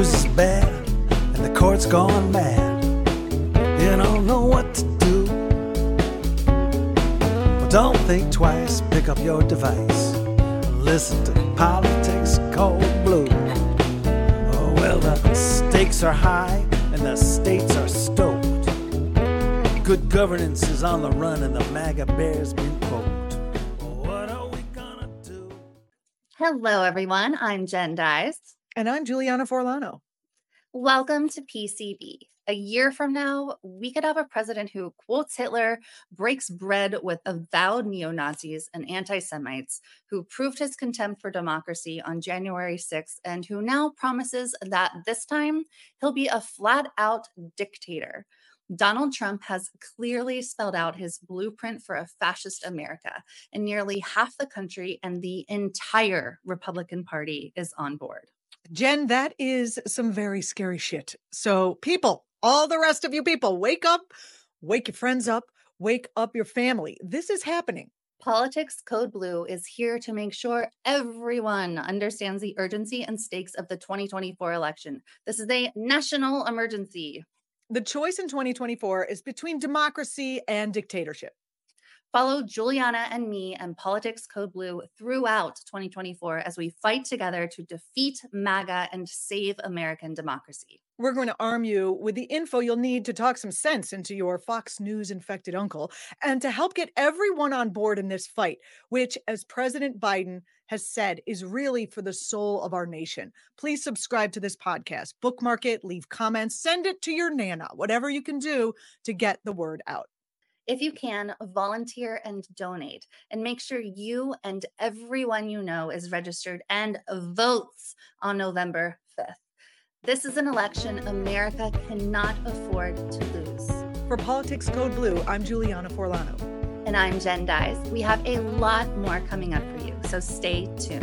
news is bad and the court's gone mad. You don't know what to do. Well, don't think twice, pick up your device. Listen to Politics Cold Blue. Oh, well, the stakes are high and the states are stoked. Good governance is on the run and the MAGA bear's been poked. Well, what are we gonna do? Hello, everyone. I'm Jen Dyes. And I'm Juliana Forlano. Welcome to PCB. A year from now, we could have a president who quotes Hitler, breaks bread with avowed neo-Nazis and anti-Semites, who proved his contempt for democracy on January 6th, and who now promises that this time he'll be a flat-out dictator. Donald Trump has clearly spelled out his blueprint for a fascist America, and nearly half the country and the entire Republican Party is on board. Jen, that is some very scary shit. So people, all the rest of you people, wake up, wake your friends up, wake up your family. This is happening. Politics Code Blue is here to make sure everyone understands the urgency and stakes of the 2024 election. This is a national emergency. The choice in 2024 is between democracy and dictatorship. Follow Juliana and me and Politics Code Blue throughout 2024 as we fight together to defeat MAGA and save American democracy. We're going to arm you with the info you'll need to talk some sense into your Fox News infected uncle and to help get everyone on board in this fight, which, as President Biden has said, is really for the soul of our nation. Please subscribe to this podcast, bookmark it, leave comments, send it to your Nana, whatever you can do to get the word out. If you can, volunteer and donate, and make sure you and everyone you know is registered and votes on November 5th. This is an election America cannot afford to lose. For Politics Code Blue, I'm Juliana Forlano. And I'm Jen Dyes. We have a lot more coming up for you, so stay tuned.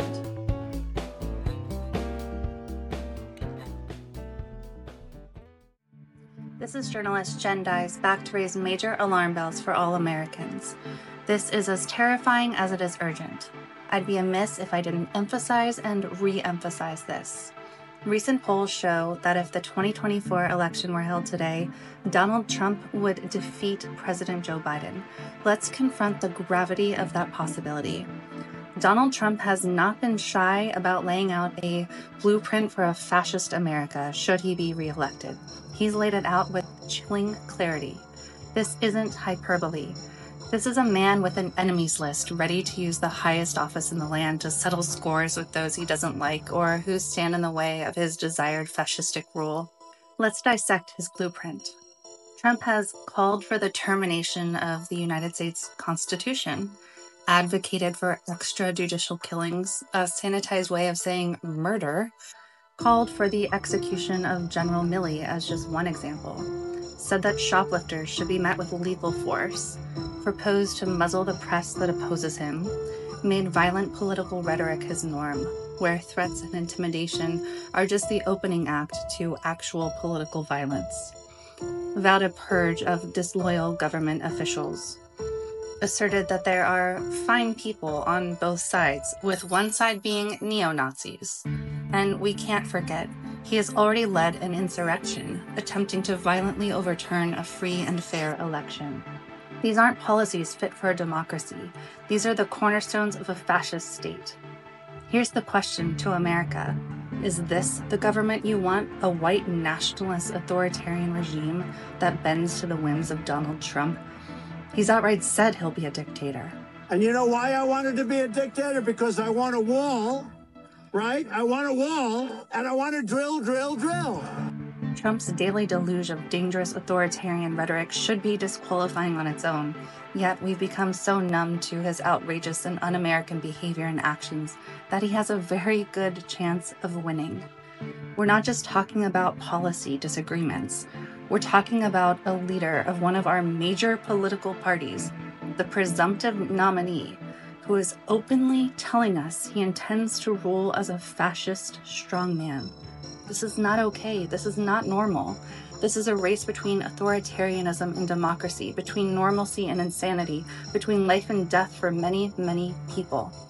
This is journalist Jen Dyes, back to raise major alarm bells for all Americans. This is as terrifying as it is urgent. I'd be amiss if I didn't emphasize and re-emphasize this. Recent polls show that if the 2024 election were held today, Donald Trump would defeat President Joe Biden. Let's confront the gravity of that possibility. Donald Trump has not been shy about laying out a blueprint for a fascist America should he be reelected. He's laid it out with chilling clarity. This isn't hyperbole. This is a man with an enemies list ready to use the highest office in the land to settle scores with those he doesn't like or who stand in the way of his desired fascistic rule. Let's dissect his blueprint. Trump has called for the termination of the United States Constitution, advocated for extrajudicial killings, a sanitized way of saying murder, called for the execution of General Milley as just one example, said that shoplifters should be met with lethal force, proposed to muzzle the press that opposes him, made violent political rhetoric his norm, where threats and intimidation are just the opening act to actual political violence, vowed a purge of disloyal government officials, asserted that there are fine people on both sides, with one side being neo-Nazis. And we can't forget, he has already led an insurrection, attempting to violently overturn a free and fair election. These aren't policies fit for a democracy. These are the cornerstones of a fascist state. Here's the question to America. Is this the government you want? A white nationalist authoritarian regime that bends to the whims of Donald Trump? He's outright said he'll be a dictator. And you know why I wanted to be a dictator? Because I want a wall, right? I want a wall, and I want to drill, drill, drill. Trump's daily deluge of dangerous authoritarian rhetoric should be disqualifying on its own, yet we've become so numb to his outrageous and un-American behavior and actions that he has a very good chance of winning. We're not just talking about policy disagreements. We're talking about a leader of one of our major political parties, the presumptive nominee, who is openly telling us he intends to rule as a fascist strongman. This is not okay. This is not normal. This is a race between authoritarianism and democracy, between normalcy and insanity, between life and death for many, many people.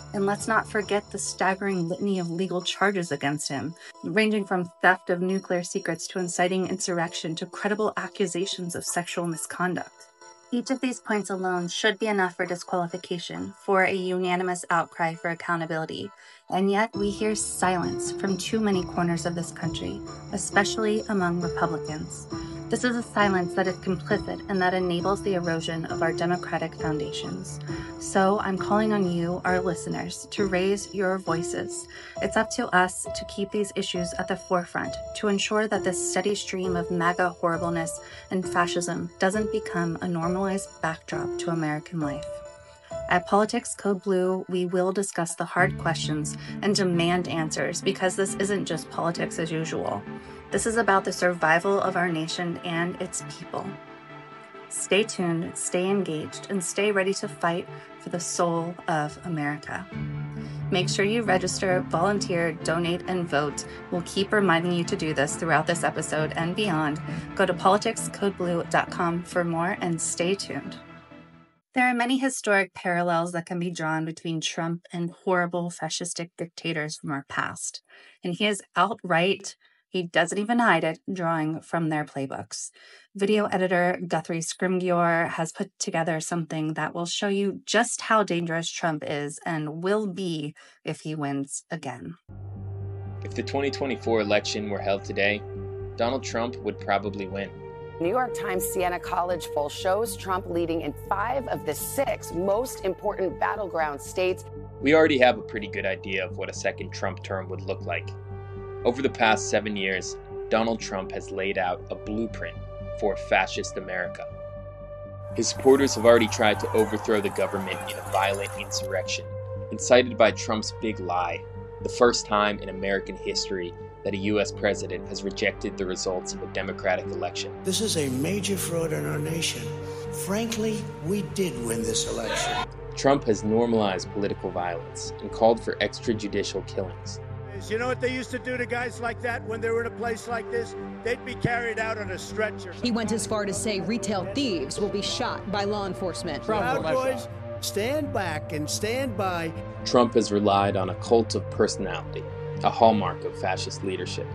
And let's not forget the staggering litany of legal charges against him, ranging from theft of nuclear secrets to inciting insurrection to credible accusations of sexual misconduct. Each of these points alone should be enough for disqualification, for a unanimous outcry for accountability. And yet we hear silence from too many corners of this country, especially among Republicans. This is a silence that is complicit and that enables the erosion of our democratic foundations. So I'm calling on you, our listeners, to raise your voices. It's up to us to keep these issues at the forefront, to ensure that this steady stream of MAGA horribleness and fascism doesn't become a normalized backdrop to American life. At Politics Code Blue, we will discuss the hard questions and demand answers, because this isn't just politics as usual. This is about the survival of our nation and its people. Stay tuned, stay engaged, and stay ready to fight for the soul of America. Make sure you register, volunteer, donate, and vote. We'll keep reminding you to do this throughout this episode and beyond. Go to politicscodeblue.com for more and stay tuned. There are many historic parallels that can be drawn between Trump and horrible fascistic dictators from our past. And he is outright, he doesn't even hide it, drawing from their playbooks. Video editor Guthrie Scrimgeour has put together something that will show you just how dangerous Trump is and will be if he wins again. If the 2024 election were held today, Donald Trump would probably win. New York Times Siena College poll shows Trump leading in 5 of the 6 most important battleground states. We already have a pretty good idea of what a second Trump term would look like. Over the past 7 years, Donald Trump has laid out a blueprint for fascist America. His supporters have already tried to overthrow the government in a violent insurrection, incited by Trump's big lie, the first time in American history that a U.S. president has rejected the results of a democratic election. This is a major fraud in our nation. Frankly, we did win this election. Trump has normalized political violence and called for extrajudicial killings. You know what they used to do to guys like that when they were in a place like this? They'd be carried out on a stretcher. He went as far to say retail thieves will be shot by law enforcement. Proud Boys, stand back and stand by. Trump has relied on a cult of personality, a hallmark of fascist leadership.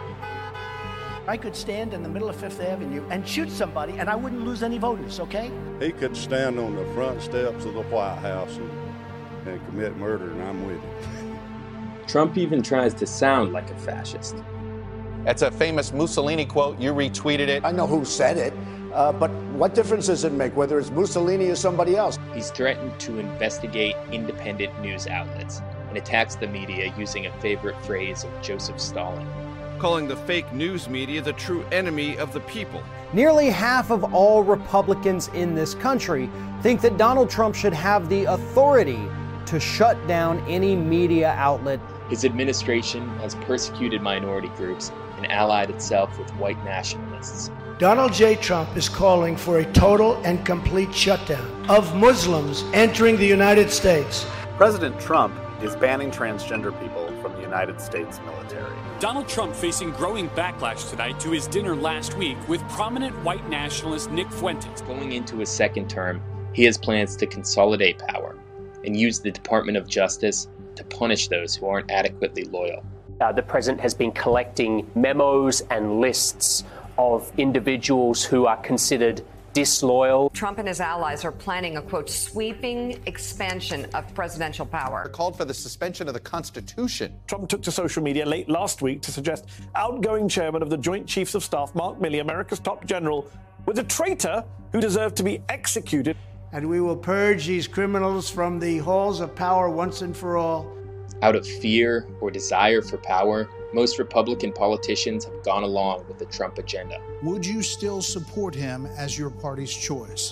I could stand in the middle of Fifth Avenue and shoot somebody and I wouldn't lose any voters, okay? He could stand on the front steps of the White House and commit murder, and I'm with him. Trump even tries to sound like a fascist. That's a famous Mussolini quote. You retweeted it. I know who said it, but what difference does it make whether it's Mussolini or somebody else? He's threatened to investigate independent news outlets and attacks the media using a favorite phrase of Joseph Stalin, calling the fake news media the true enemy of the people. Nearly half of all Republicans in this country think that Donald Trump should have the authority to shut down any media outlet. His administration has persecuted minority groups and allied itself with white nationalists. Donald J. Trump is calling for a total and complete shutdown of Muslims entering the United States. President Trump is banning transgender people from the United States military. Donald Trump facing growing backlash tonight to his dinner last week with prominent white nationalist Nick Fuentes. Going into his second term, he has plans to consolidate power and use the Department of Justice to punish those who aren't adequately loyal. The president has been collecting memos and lists of individuals who are considered disloyal. Trump and his allies are planning a, quote, sweeping expansion of presidential power. Called for the suspension of the Constitution. Trump took to social media late last week to suggest outgoing chairman of the Joint Chiefs of Staff, Mark Milley, America's top general, was a traitor who deserved to be executed. And we will purge these criminals from the halls of power once and for all. Out of fear or desire for power, most Republican politicians have gone along with the Trump agenda. Would you still support him as your party's choice?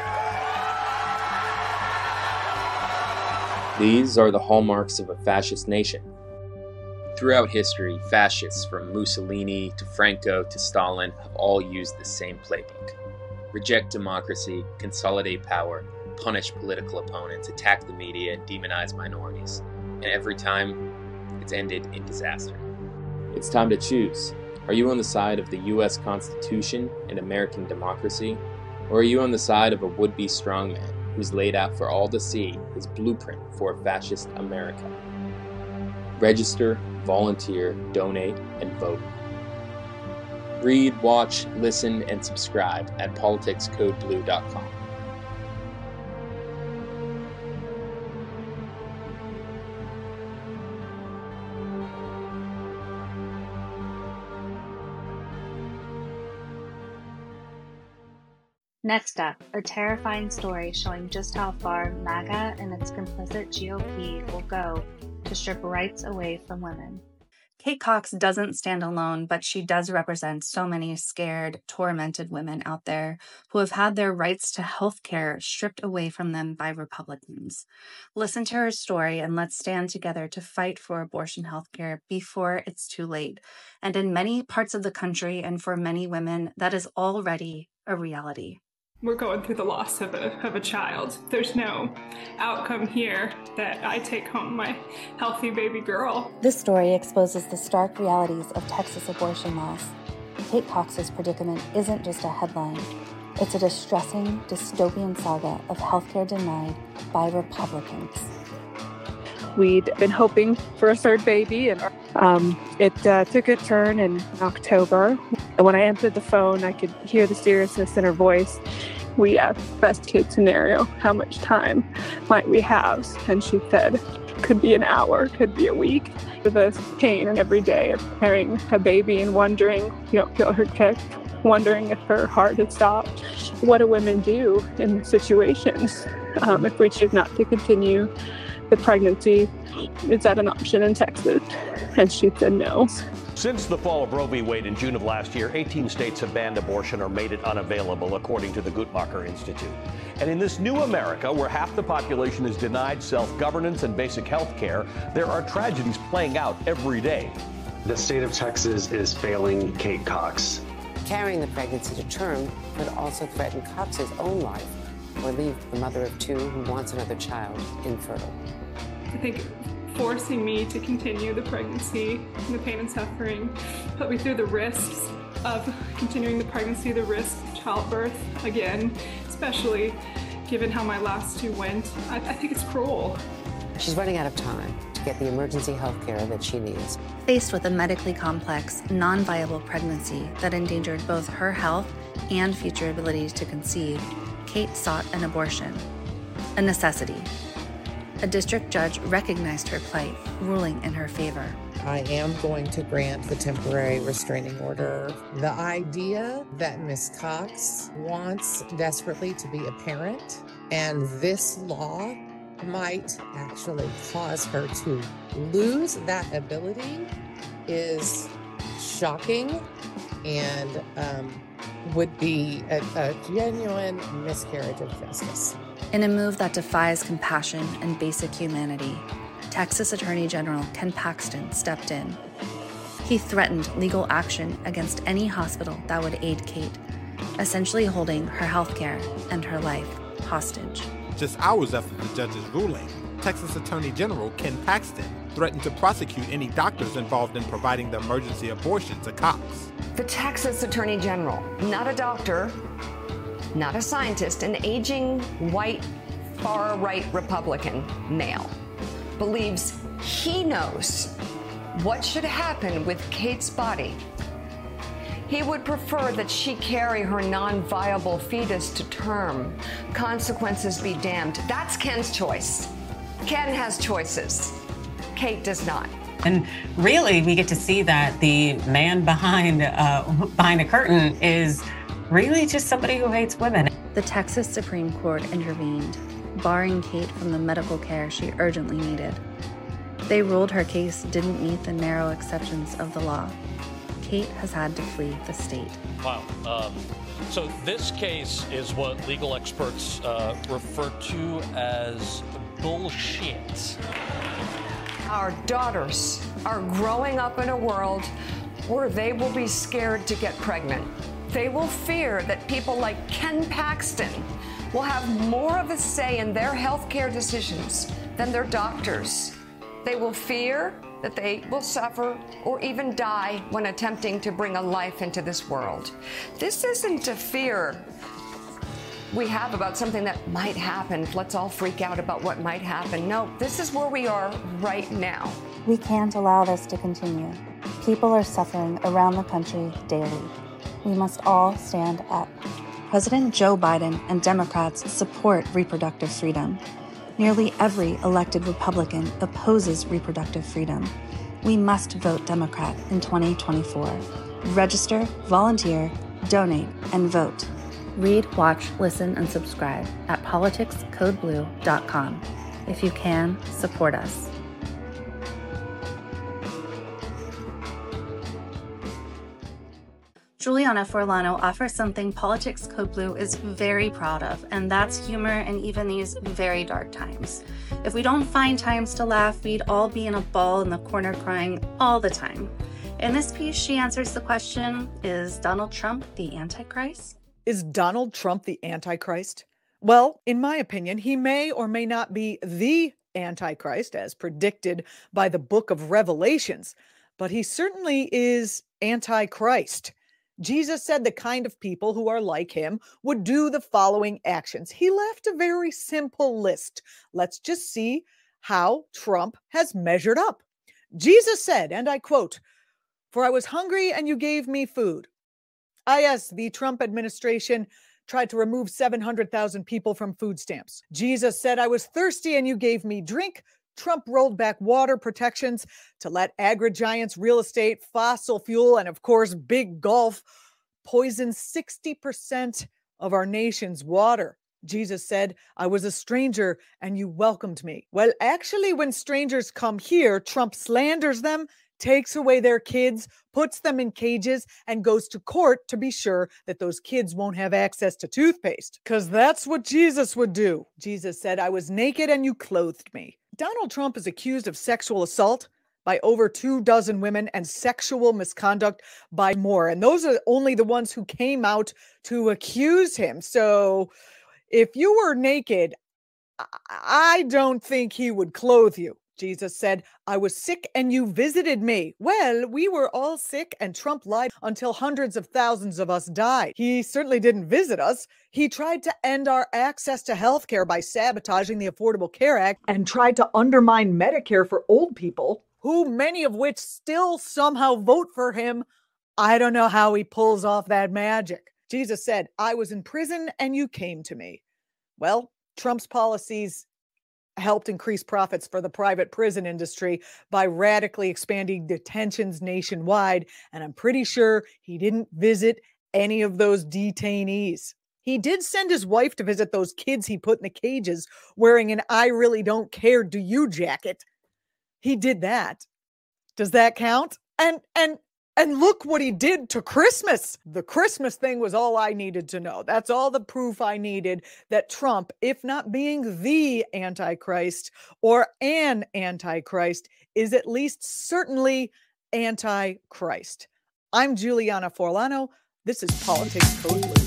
These are the hallmarks of a fascist nation. Throughout history, fascists from Mussolini to Franco to Stalin have all used the same playbook. Reject democracy, consolidate power, punish political opponents, attack the media, and demonize minorities. And every time, it's ended in disaster. It's time to choose. Are you on the side of the U.S. Constitution and American democracy? Or are you on the side of a would-be strongman who's laid out for all to see his blueprint for a fascist America. Register, volunteer, donate, and vote. Read, watch, listen, and subscribe at politicscodeblue.com. Next up, a terrifying story showing just how far MAGA and its complicit GOP will go to strip rights away from women. Kate Cox doesn't stand alone, but she does represent so many scared, tormented women out there who have had their rights to health care stripped away from them by Republicans. Listen to her story and let's stand together to fight for abortion health care before it's too late. And in many parts of the country and for many women, that is already a reality. We're going through the loss of a child. There's no outcome here that I take home my healthy baby girl. This story exposes the stark realities of Texas abortion laws. Kate Cox's predicament isn't just a headline. It's a distressing, dystopian saga of healthcare denied by Republicans. We'd been hoping for a third baby, and it took a turn in October. And when I answered the phone, I could hear the seriousness in her voice. We asked, best case scenario, how much time might we have? And she said, could be an hour, could be a week. The pain every day of carrying a baby and wondering, you don't feel her kick, wondering if her heart had stopped. What do women do in situations if we choose not to continue the pregnancy? Is that an option in Texas? And she said no. Since the fall of Roe v. Wade in June of last year, 18 states have banned abortion or made it unavailable, according to the Guttmacher Institute. And in this new America, where half the population is denied self-governance and basic health care, there are tragedies playing out every day. The state of Texas is failing Kate Cox. Carrying the pregnancy to term could also threaten Cox's own life or leave the mother of two who wants another child infertile. I think forcing me to continue the pregnancy and the pain and suffering put me through the risks of continuing the pregnancy, the risk of childbirth again, especially given how my last two went. I think it's cruel. She's running out of time to get the emergency health care that she needs. Faced with a medically complex, non-viable pregnancy that endangered both her health and future ability to conceive, Kate sought an abortion, a necessity. A district judge recognized her plight, ruling in her favor. I am going to grant the temporary restraining order. The idea that Ms. Cox wants desperately to be a parent, and this law might actually cause her to lose that ability, is shocking and would be a genuine miscarriage of justice. In a move that defies compassion and basic humanity, Texas Attorney General Ken Paxton stepped in. He threatened legal action against any hospital that would aid Kate, essentially holding her health care and her life hostage. Just hours after the judge's ruling, Texas Attorney General Ken Paxton threatened to prosecute any doctors involved in providing the emergency abortion to Cox. The Texas Attorney General, not a doctor, not a scientist, an aging, white, far-right Republican male, believes he knows what should happen with Kate's body. He would prefer that she carry her non-viable fetus to term. Consequences be damned. That's Ken's choice. Ken has choices. Kate does not. And really, we get to see that the man behind a curtain is really just somebody who hates women. The Texas Supreme Court intervened, barring Kate from the medical care she urgently needed. They ruled her case didn't meet the narrow exceptions of the law. Kate has had to flee the state. Wow. So this case is what legal experts refer to as bullshit. Our daughters are growing up in a world where they will be scared to get pregnant. They will fear that people like Ken Paxton will have more of a say in their health care decisions than their doctors. They will fear that they will suffer or even die when attempting to bring a life into this world. This isn't a fear we have about something that might happen. Let's all freak out about what might happen. No, this is where we are right now. We can't allow this to continue. People are suffering around the country daily. We must all stand up. President Joe Biden and Democrats support reproductive freedom. Nearly every elected Republican opposes reproductive freedom. We must vote Democrat in 2024. Register, volunteer, donate, and vote. Read, watch, listen, and subscribe at politicscodeblue.com. If you can, support us. Juliana Forlano offers something Politics Code Blue is very proud of, and that's humor in even these very dark times. If we don't find times to laugh, we'd all be in a ball in the corner crying all the time. In this piece, she answers the question, is Donald Trump the Antichrist? Is Donald Trump the Antichrist? Well, in my opinion, he may or may not be the Antichrist, as predicted by the book of Revelations, but he certainly is Antichrist. Jesus said the kind of people who are like him would do the following actions. He left a very simple list. Let's just see how Trump has measured up. Jesus said, and I quote, "For I was hungry and you gave me food." Yes, the Trump administration tried to remove 700,000 people from food stamps. Jesus said, "I was thirsty and you gave me drink." Trump rolled back water protections to let agri-giants, real estate, fossil fuel, and of course, big golf poison 60% of our nation's water. Jesus said, "I was a stranger and you welcomed me." Well, actually, when strangers come here, Trump slanders them, takes away their kids, puts them in cages, and goes to court to be sure that those kids won't have access to toothpaste. Because that's what Jesus would do. Jesus said, "I was naked and you clothed me." Donald Trump is accused of sexual assault by over 24 women and sexual misconduct by more. And those are only the ones who came out to accuse him. So if you were naked, I don't think he would clothe you. Jesus said, "I was sick and you visited me." Well, we were all sick and Trump lied until hundreds of thousands of us died. He certainly didn't visit us. He tried to end our access to health care by sabotaging the Affordable Care Act and tried to undermine Medicare for old people, who many of which still somehow vote for him. I don't know how he pulls off that magic. Jesus said, "I was in prison and you came to me." Well, Trump's policies helped increase profits for the private prison industry by radically expanding detentions nationwide, and I'm pretty sure he didn't visit any of those detainees. He did send his wife to visit those kids he put in the cages wearing an "I really don't care, do you" jacket. He did that. Does that count? And look what he did to Christmas. The Christmas thing was all I needed to know. That's all the proof I needed that Trump, if not being the Antichrist or an Antichrist, is at least certainly Antichrist. I'm Juliana Forlano. This is Politics Code Blue.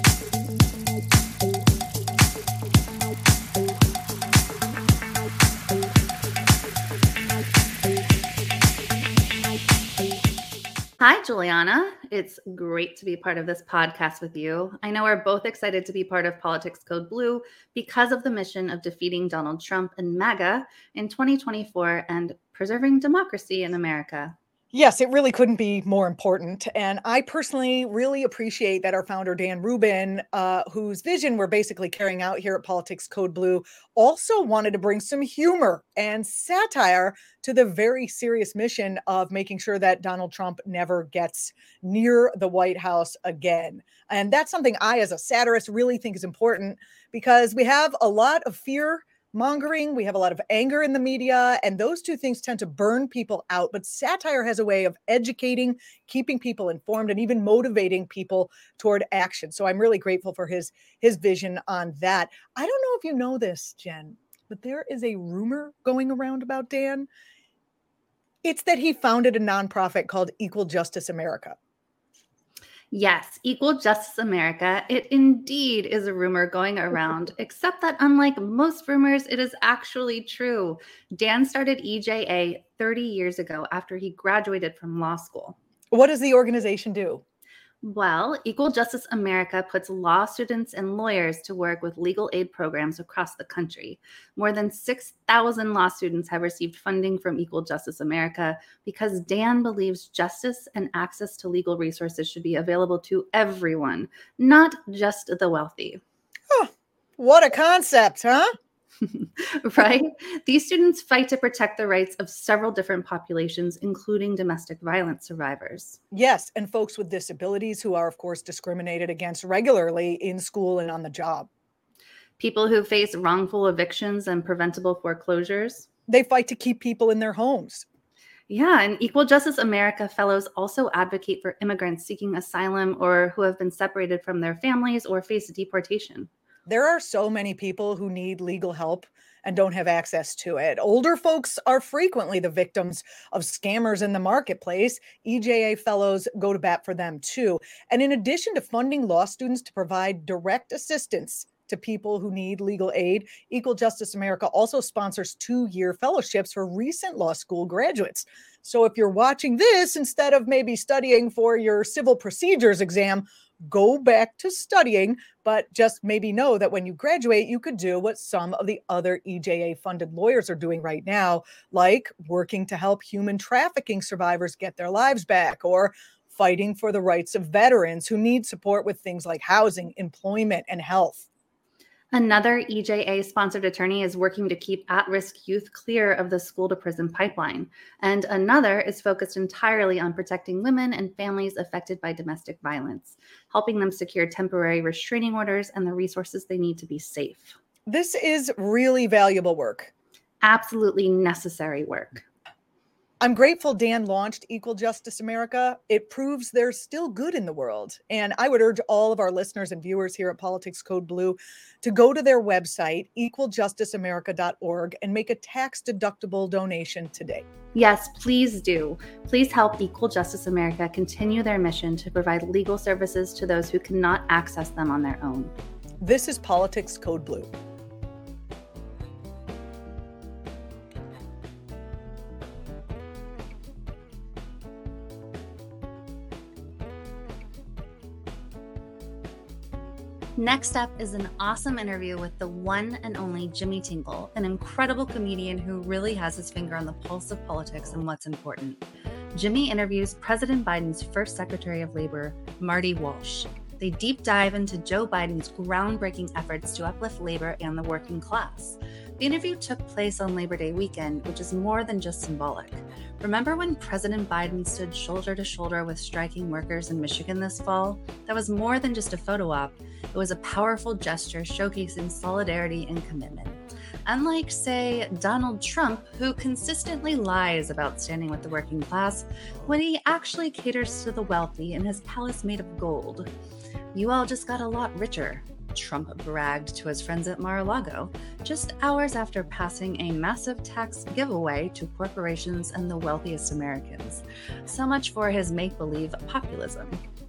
Hi, Juliana. It's great to be part of this podcast with you. I know we're both excited to be part of Politics Code Blue because of the mission of defeating Donald Trump and MAGA in 2024 and preserving democracy in America. Yes, it really couldn't be more important. And I personally really appreciate that our founder, Dan Rubin, whose vision we're basically carrying out here at Politics Code Blue, also wanted to bring some humor and satire to the very serious mission of making sure that Donald Trump never gets near the White House again. And that's something I, as a satirist, really think is important because we have a lot of fear mongering, we have a lot of anger in the media, and those two things tend to burn people out. But satire has a way of educating, keeping people informed, and even motivating people toward action. So I'm really grateful for his vision on that. I don't know if you know this, Jen, but there is a rumor going around about Dan. It's that he founded a nonprofit called Equal Justice America. Yes, Equal Justice America. It indeed is a rumor going around, except that unlike most rumors, it is actually true. Dan started EJA 30 years ago after he graduated from law school. What does the organization do? Well, Equal Justice America puts law students and lawyers to work with legal aid programs across the country. More than 6,000 law students have received funding from Equal Justice America because Dan believes justice and access to legal resources should be available to everyone, not just the wealthy. Huh. What a concept, huh? Right? These students fight to protect the rights of several different populations, including domestic violence survivors. Yes, and folks with disabilities who are, of course, discriminated against regularly in school and on the job. People who face wrongful evictions and preventable foreclosures. They fight to keep people in their homes. Yeah, and Equal Justice America fellows also advocate for immigrants seeking asylum or who have been separated from their families or face deportation. There are so many people who need legal help and don't have access to it. Older folks are frequently the victims of scammers in the marketplace. EJA fellows go to bat for them too. And in addition to funding law students to provide direct assistance to people who need legal aid, Equal Justice America also sponsors 2-year fellowships for recent law school graduates. So if you're watching this, instead of maybe studying for your civil procedures exam, go back to studying, but just maybe know that when you graduate, you could do what some of the other EJA-funded lawyers are doing right now, like working to help human trafficking survivors get their lives back, or fighting for the rights of veterans who need support with things like housing, employment, and health. Another EJA-sponsored attorney is working to keep at-risk youth clear of the school-to-prison pipeline, and another is focused entirely on protecting women and families affected by domestic violence, helping them secure temporary restraining orders and the resources they need to be safe. This is really valuable work. Absolutely necessary work. I'm grateful Dan launched Equal Justice America. It proves there's still good in the world. And I would urge all of our listeners and viewers here at Politics Code Blue to go to their website, equaljusticeamerica.org, and make a tax-deductible donation today. Yes, please do. Please help Equal Justice America continue their mission to provide legal services to those who cannot access them on their own. This is Politics Code Blue. Next up is an awesome interview with the one and only Jimmy Tingle, an incredible comedian who really has his finger on the pulse of politics and what's important. Jimmy interviews President Biden's first Secretary of Labor, Marty Walsh. They deep dive into Joe Biden's groundbreaking efforts to uplift labor and the working class. The interview took place on Labor Day weekend, which is more than just symbolic. Remember when President Biden stood shoulder to shoulder with striking workers in Michigan this fall? That was more than just a photo op. It was a powerful gesture showcasing solidarity and commitment. Unlike, say, Donald Trump, who consistently lies about standing with the working class, when he actually caters to the wealthy in his palace made of gold. You all just got a lot richer, Trump bragged to his friends at Mar-a-Lago, just hours after passing a massive tax giveaway to corporations and the wealthiest Americans. So much for his make-believe populism.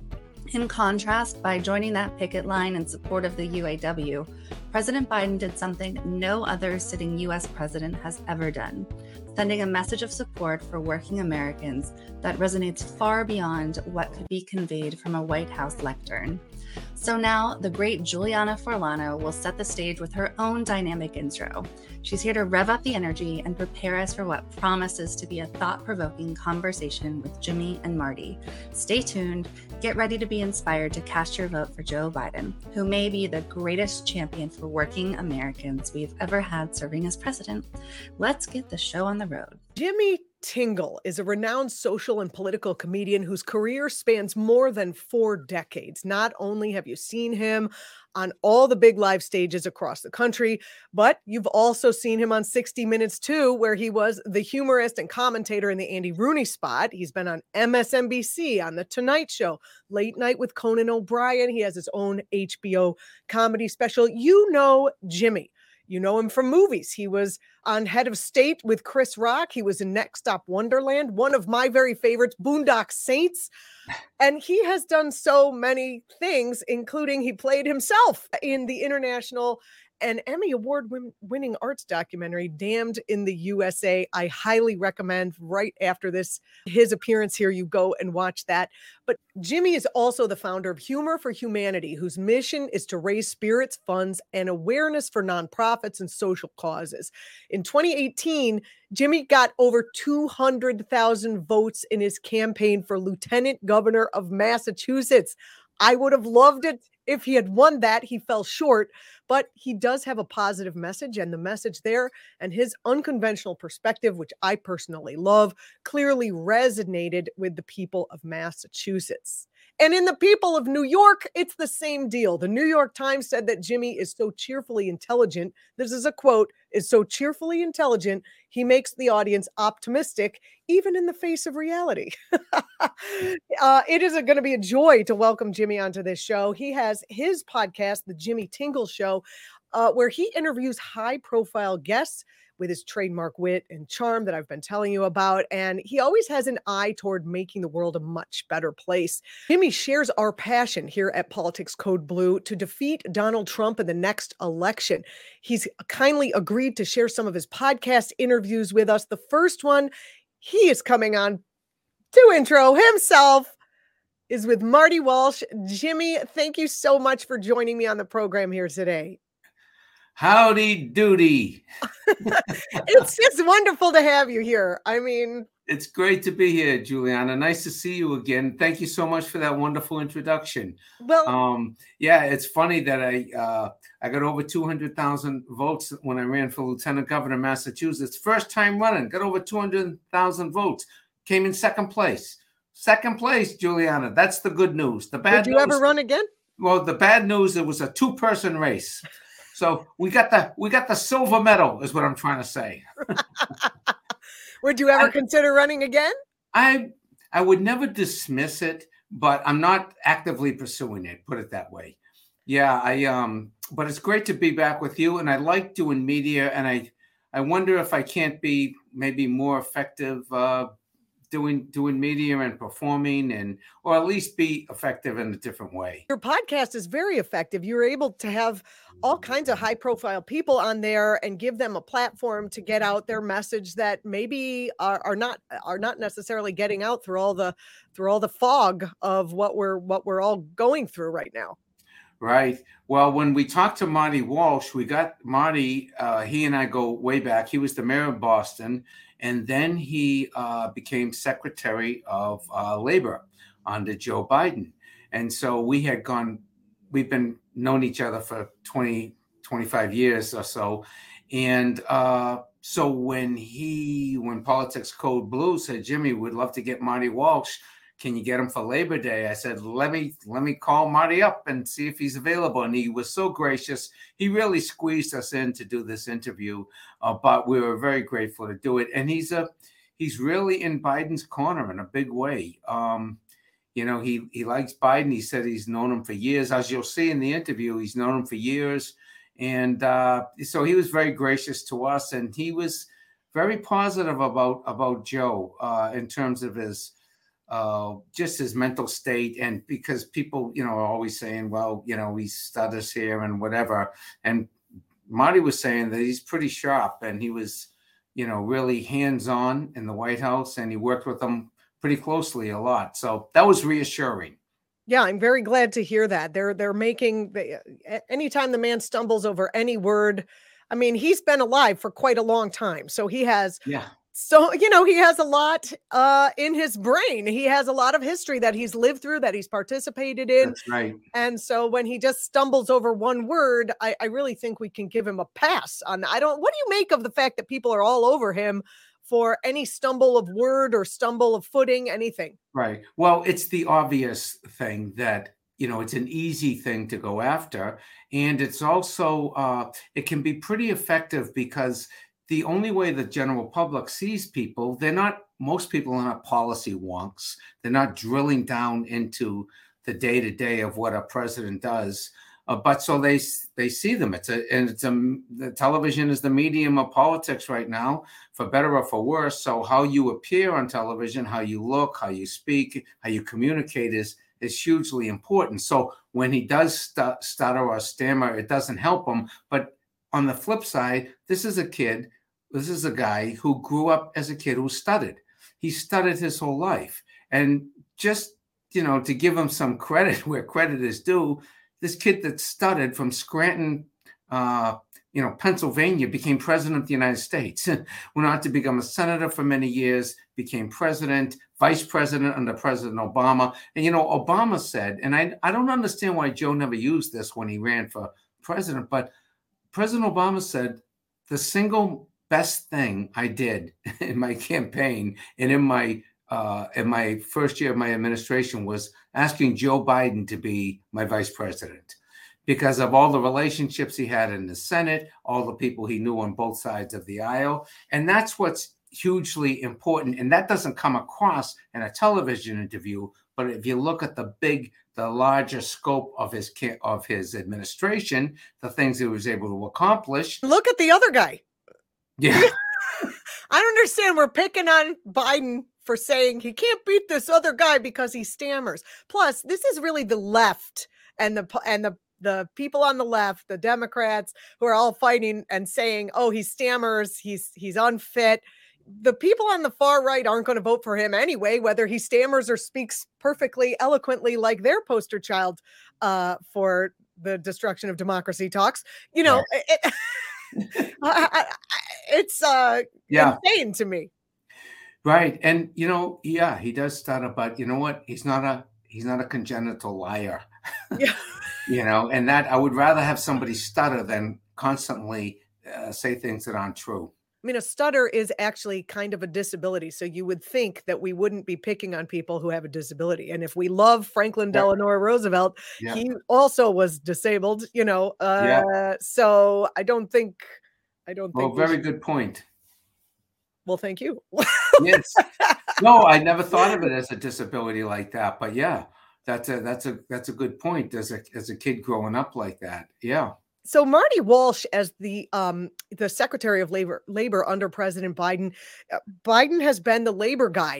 In contrast, by joining that picket line in support of the UAW, President Biden did something no other sitting U.S. president has ever done, sending a message of support for working Americans that resonates far beyond what could be conveyed from a White House lectern. So now, the great Juliana Forlano will set the stage with her own dynamic intro. She's here to rev up the energy and prepare us for what promises to be a thought-provoking conversation with Jimmy and Marty. Stay tuned. Get ready to be inspired to cast your vote for Joe Biden, who may be the greatest champion for working Americans we've ever had serving as president. Let's get the show on the road. Jimmy Tingle is a renowned social and political comedian whose career spans more than 4 decades. Not only have you seen him on all the big live stages across the country, but you've also seen him on 60 Minutes too, where he was the humorist and commentator in the Andy Rooney spot. He's been on MSNBC, on The Tonight Show, Late Night with Conan O'Brien. He has his own HBO comedy special. You know Jimmy. You know him from movies. He was on Head of State with Chris Rock. He was in Next Stop Wonderland, one of my very favorites, Boondock Saints. And he has done so many things, including he played himself in the international an Emmy Award winning arts documentary, Damned in the USA. I highly recommend right after his appearance here, you go and watch that. But Jimmy is also the founder of Humor for Humanity, whose mission is to raise spirits, funds, and awareness for nonprofits and social causes. In 2018, Jimmy got over 200,000 votes in his campaign for Lieutenant Governor of Massachusetts. I would have loved it if he had won that. He fell short, but he does have a positive message, and the message there and his unconventional perspective, which I personally love, clearly resonated with the people of Massachusetts. And in the people of New York, it's the same deal. The New York Times said that Jimmy is so cheerfully intelligent. This is a quote, is so cheerfully intelligent, he makes the audience optimistic, even in the face of reality. It is going to be a joy to welcome Jimmy onto this show. He has his podcast, The Jimmy Tingle Show, where he interviews high-profile guests with his trademark wit and charm that I've been telling you about. And he always has an eye toward making the world a much better place. Jimmy shares our passion here at Politics Code Blue to defeat Donald Trump in the next election. He's kindly agreed to share some of his podcast interviews with us. The first one, he is coming on to intro himself, is with Marty Walsh. Jimmy, thank you so much for joining me on the program here today. Howdy doody. It's wonderful to have you here. I mean, it's great to be here, Juliana. Nice to see you again. Thank you so much for that wonderful introduction. Well, yeah, it's funny that I got over 200,000 votes when I ran for Lieutenant Governor of Massachusetts. First time running, got over 200,000 votes. Came in second place. Second place, Juliana. That's the good news. The bad news. Did you ever run again? Well, the bad news, it was a two-person race. So we got the silver medal, is what I'm trying to say. Would you ever consider running again? I would never dismiss it, but I'm not actively pursuing it. Put it that way. Yeah, but it's great to be back with you, and I like doing media, and I wonder if I can't be maybe more effective doing media and performing, or at least be effective in a different way. Your podcast is very effective. You're able to have all kinds of high profile people on there and give them a platform to get out their message that maybe are not necessarily getting out through all the fog of what we're all going through right now. Right. Well, when we talked to Marty Walsh, we got Marty, he and I go way back. He was the mayor of Boston, and then he became Secretary of Labor under Joe Biden. And so we've been known each other for 25 years or so. And so when Politics Code Blue said, Jimmy, we'd love to get Marty Walsh, can you get him for Labor Day? I said, let me call Marty up and see if he's available. And he was so gracious. He really squeezed us in to do this interview, but we were very grateful to do it. And he's really in Biden's corner in a big way. He likes Biden. He said he's known him for years. As you'll see in the interview, he's known him for years. And so he was very gracious to us. And he was very positive about Joe in terms of his just his mental state, and because people, are always saying, well, he stutters here and whatever. And Marty was saying that he's pretty sharp, and he was, really hands-on in the White House, and he worked with them pretty closely a lot. So that was reassuring. Yeah, I'm very glad to hear that. They're making, anytime the man stumbles over any word, I mean, he's been alive for quite a long time. So he has, So, he has a lot in his brain. He has a lot of history that he's lived through, that he's participated in. That's right. And so when he just stumbles over one word, I really think we can give him a pass on. What do you make of the fact that people are all over him for any stumble of word or stumble of footing, anything? Right. Well, it's the obvious thing that, it's an easy thing to go after. And it's also, it can be pretty effective because the only way the general public sees people, most people are not policy wonks. They're not drilling down into the day-to-day of what a president does. But so they see them. The television is the medium of politics right now, for better or for worse. So how you appear on television, how you look, how you speak, how you communicate is hugely important. So when he does stutter or stammer, it doesn't help him. But on the flip side, this is a guy who grew up as a kid who stuttered. He stuttered his whole life. And just, to give him some credit where credit is due, this kid that stuttered from Scranton, Pennsylvania, became president of the United States, went on to become a senator for many years, became president, vice president under President Obama. And, Obama said, and I don't understand why Joe never used this when he ran for president, but President Obama said, the single best thing I did in my campaign and in my first year of my administration was asking Joe Biden to be my vice president, because of all the relationships he had in the Senate, all the people he knew on both sides of the aisle. And that's what's hugely important. And that doesn't come across in a television interview. But if you look at the larger scope of his administration, the things he was able to accomplish. Look at the other guy. Yeah. I don't understand. We're picking on Biden for saying he can't beat this other guy because he stammers. Plus, this is really the left and the people on the left, the Democrats, who are all fighting and saying, oh, he stammers, he's unfit. The people on the far right aren't going to vote for him anyway, whether he stammers or speaks perfectly eloquently like their poster child for the destruction of democracy talks. It's insane to me. Right. And, he does stutter, but you know what? He's not a congenital liar. Yeah. And that I would rather have somebody stutter than constantly say things that aren't true. I mean, a stutter is actually kind of a disability. So you would think that we wouldn't be picking on people who have a disability. And if we love Franklin Delano Roosevelt, he also was disabled, so I don't think. Well, very good point. Well, thank you. Yes. No, I never thought of it as a disability like that. But yeah, that's a good point as a kid growing up like that. Yeah. So Marty Walsh, as the Secretary of Labor under President Biden, Biden has been the labor guy.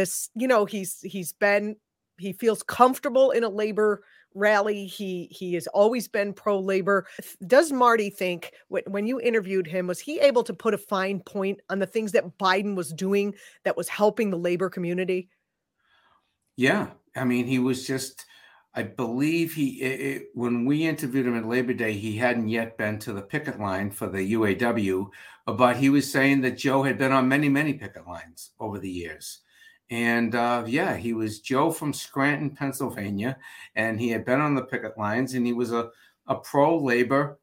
He feels comfortable in a labor rally. He has always been pro-labor. Does Marty think, when you interviewed him, was he able to put a fine point on the things that Biden was doing that was helping the labor community? Yeah. I mean, he was just, I believe when we interviewed him at Labor Day, he hadn't yet been to the picket line for the UAW, but he was saying that Joe had been on many, many picket lines over the years. And he was Joe from Scranton, Pennsylvania, and he had been on the picket lines, and he was a pro-labor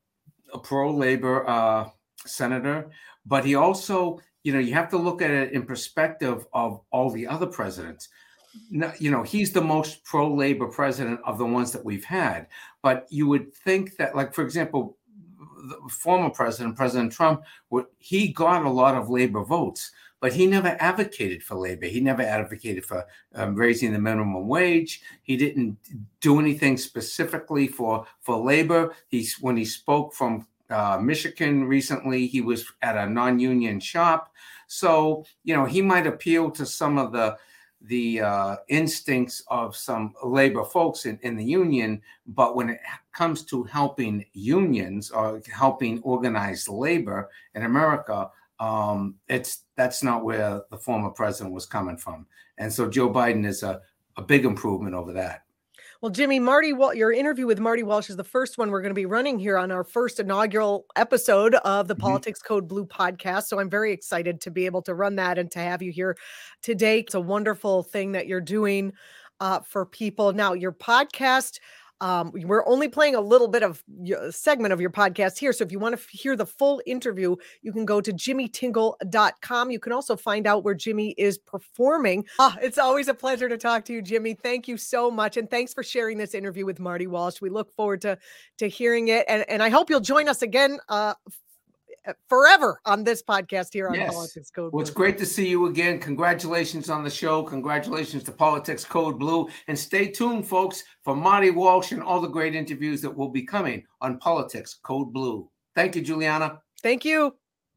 senator. But he also, you have to look at it in perspective of all the other presidents. He's the most pro-labor president of the ones that we've had. But you would think that, like, for example, the former President Trump, he got a lot of labor votes, but he never advocated for labor. He never advocated for raising the minimum wage. He didn't do anything specifically for labor. When he spoke from Michigan recently, he was at a non-union shop. So, he might appeal to some of the instincts of some labor folks in the union, but when it comes to helping unions or helping organized labor in America, that's not where the former president was coming from. And so Joe Biden is a big improvement over that. Well, Jimmy, your interview with Marty Walsh is the first one we're going to be running here on our first inaugural episode of the Politics Code Blue podcast. So I'm very excited to be able to run that and to have you here today. It's a wonderful thing that you're doing for people. Now, your podcast, we're only playing a little bit of a segment of your podcast here. So if you want to hear the full interview, you can go to jimmytingle.com. You can also find out where Jimmy is performing. It's always a pleasure to talk to you, Jimmy. Thank you so much. And thanks for sharing this interview with Marty Walsh. We look forward to hearing it. And I hope you'll join us again forever on this podcast here on Politics Code Blue. Well, it's great to see you again. Congratulations on the show. Congratulations to Politics Code Blue. And stay tuned, folks, for Marty Walsh and all the great interviews that will be coming on Politics Code Blue. Thank you, Juliana. Thank you.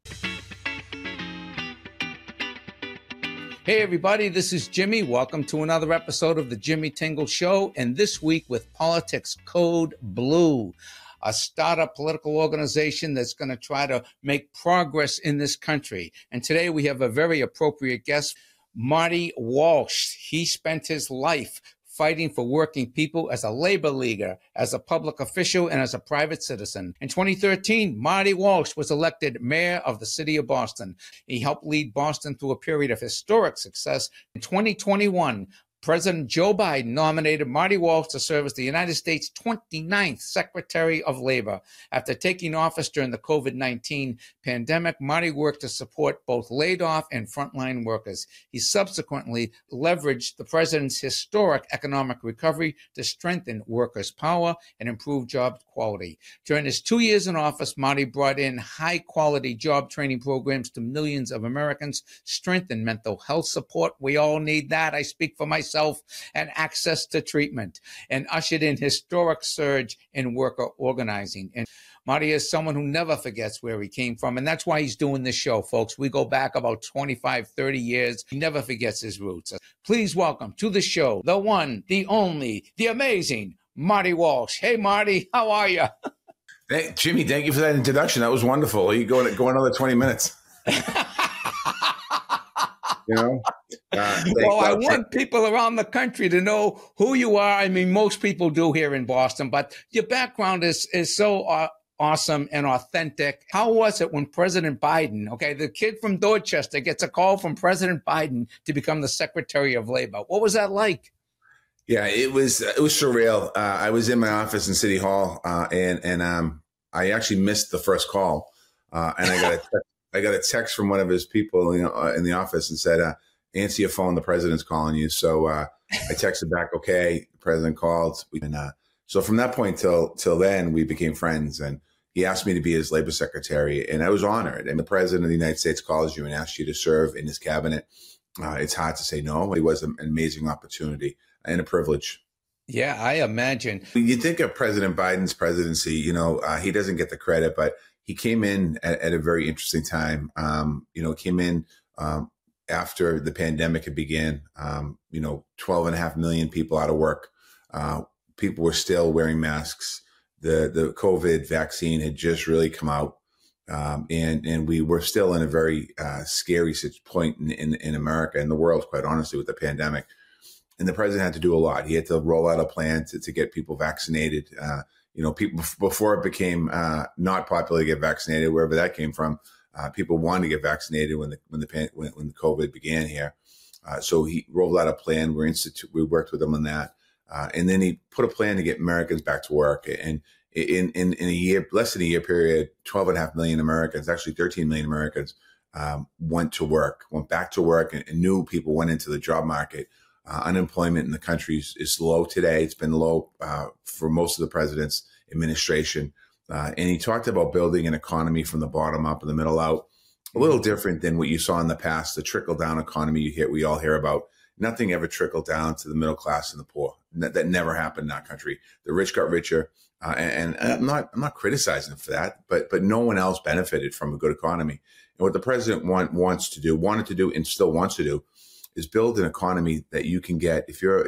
Hey, everybody, this is Jimmy. Welcome to another episode of the Jimmy Tingle Show. And this week with Politics Code Blue. a startup political organization that's going to try to make progress in this country. And today we have a very appropriate guest, Marty Walsh. He spent his life fighting for working people as a labor leader, as a public official, and as a private citizen. In 2013, Marty Walsh was elected mayor of the city of Boston. He helped lead Boston through a period of historic success. In 2021, President Joe Biden nominated Marty Walsh to serve as the United States 29th Secretary of Labor. After taking office during the COVID-19 pandemic, Marty worked to support both laid-off and frontline workers. He subsequently leveraged the president's historic economic recovery to strengthen workers' power and improve job quality. During his 2 years in office, Marty brought in high-quality job training programs to millions of Americans, strengthened mental health support. We all need that. I speak for myself. And access to treatment, and ushered in historic surge in worker organizing. And Marty is someone who never forgets where he came from, and that's why he's doing this show, folks. We go back about 25, 30 years. He never forgets his roots. Please welcome to the show, the one, the only, the amazing Marty Walsh. Hey, Marty, how are you? Hey, Jimmy, thank you for that introduction. That was wonderful. You go another 20 minutes. You know, well, I want people around the country to know who you are. I mean, most people do here in Boston, but your background is so awesome and authentic. How was it when President Biden, the kid from Dorchester, gets a call from President Biden to become the Secretary of Labor? What was that like? Yeah, it was surreal. I was in my office in City Hall, and I actually missed the first call, and I got a text from one of his people, in the office, and said, "Answer your phone. The president's calling you." So I texted back, "Okay." The president called, and so from that point till then, we became friends. And he asked me to be his labor secretary, and I was honored. And the president of the United States calls you and asks you to serve in his cabinet. It's hard to say no. It was an amazing opportunity and a privilege. Yeah, I imagine. You think of President Biden's presidency, he doesn't get the credit, but he came in at a very interesting time. Came in after the pandemic had began. 12.5 million people out of work. People were still wearing masks. The COVID vaccine had just really come out, and we were still in a very scary point in America and the world, quite honestly, with the pandemic. And the president had to do a lot. He had to roll out a plan to get people vaccinated. People before it became not popular to get vaccinated, wherever that came from, people wanted to get vaccinated when the COVID began here. So he rolled out a plan. We worked with him on that, and then he put a plan to get Americans back to work. And in a year, less than a year period, 12.5 million Americans, actually 13 million Americans, went back to work, and new people went into the job market. Unemployment in the country is low today. It's been low for most of the president's administration. And he talked about building an economy from the bottom up and the middle out, a little different than what you saw in the past, the trickle-down economy we all hear about. Nothing ever trickled down to the middle class and the poor. That never happened in our country. The rich got richer, and I'm not criticizing him for that, but no one else benefited from a good economy. And what the president wanted to do, and still wants to do, is build an economy that you can get if you're